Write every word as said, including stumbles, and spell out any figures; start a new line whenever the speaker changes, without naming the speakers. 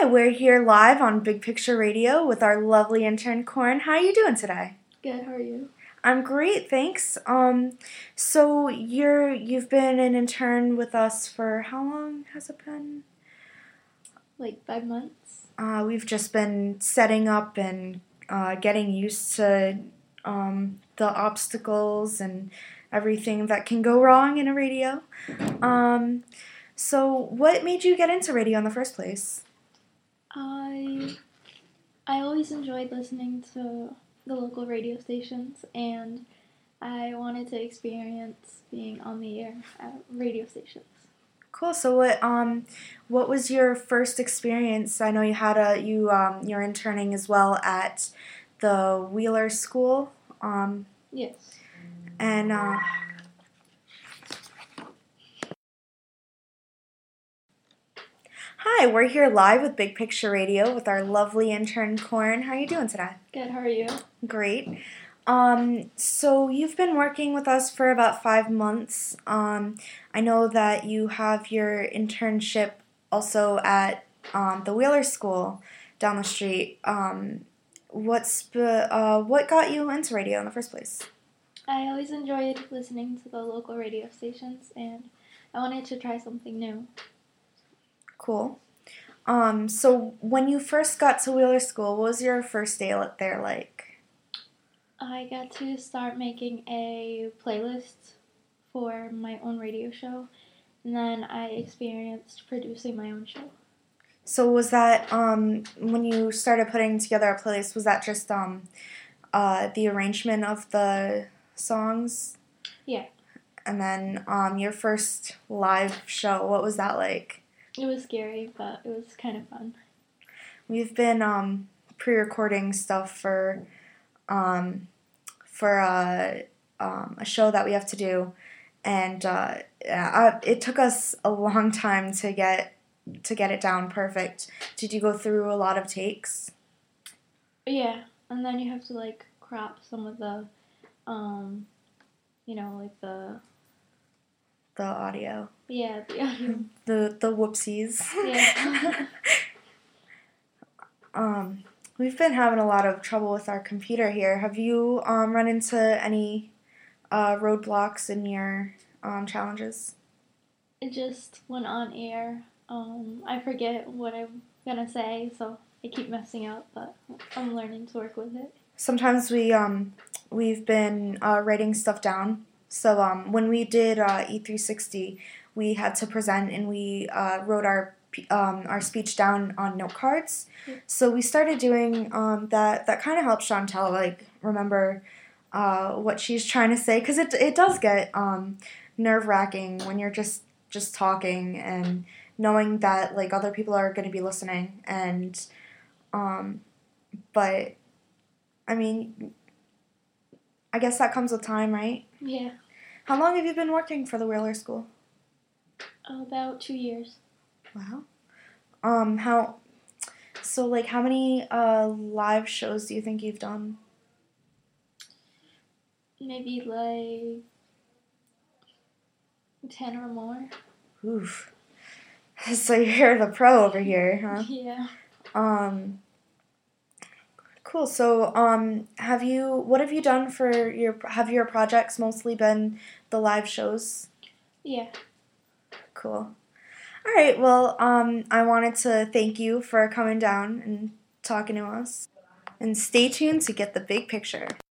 Hi, we're here live on Big Picture Radio with our lovely intern Corin. How are you doing today?
Good. How are you?
I'm great, thanks. Um, so you're you've been an intern with us for how long has it been?
Like five months.
Uh, we've just been setting up and uh, getting used to um, the obstacles and everything that can go wrong in a radio. Um, so what made you get into radio in the first place?
I I always enjoyed listening to the local radio stations, and I wanted to experience being on the air at radio stations.
Cool. So what um what was your first experience? I know you had a you um you're interning as well at the Wheeler School. Um
Yes.
and uh Hi, we're here live with Big Picture Radio with our lovely intern Corin. How are you doing today?
Good. How are you?
Great. Um, so you've been working with us for about five months. Um, I know that you have your internship also at um, the Wheeler School down the street. Um, what's uh, what got you into radio in the first place?
I always enjoyed listening to the local radio stations, and I wanted to try something new.
Cool. Um, so when you first got to Wheeler School, what was your first day there like?
I got to start making a playlist for my own radio show, and then I experienced producing my own show.
So was that, um, when you started putting together a playlist, was that just um, uh, the arrangement of the songs?
Yeah.
And then um, your first live show, what was that like?
It was scary, but it was kind of fun.
We've been um, pre-recording stuff for um, for a, um, a show that we have to do, and uh, I, it took us a long time to get to get it down perfect. Did you go through a lot of takes?
Yeah, and then you have to like crop some of the, um, you know, like the
The audio.
yeah the audio.
The the whoopsies.
Yeah.
um, we've been having a lot of trouble with our computer here. Have you um, run into any uh, roadblocks in your um, challenges?
It just went on air. Um, I forget what I'm gonna say, so I keep messing up, but I'm learning to work with it.
Sometimes we um we've been uh, writing stuff down. So um when we did uh, E three sixty, we had to present and we uh, wrote our um our speech down on note cards.
Yeah.
So we started doing um that. That kind of helps Chantel like remember uh what she's trying to say, because it it does get um nerve wracking when you're just just talking and knowing that like other people are going to be listening, and um but I mean I guess that comes with time, right?
Yeah.
How long have you been working for the Wheeler School?
About two years.
Wow. Um how so like how many uh live shows do you think you've done?
Maybe like ten or more.
Oof. So you're the pro over here, huh?
Yeah.
Um Cool. So, um, have you? What have you done for your? Have your projects mostly been the live shows?
Yeah.
Cool. All right. Well, um, I wanted to thank you for coming down and talking to us. And stay tuned to get the big picture.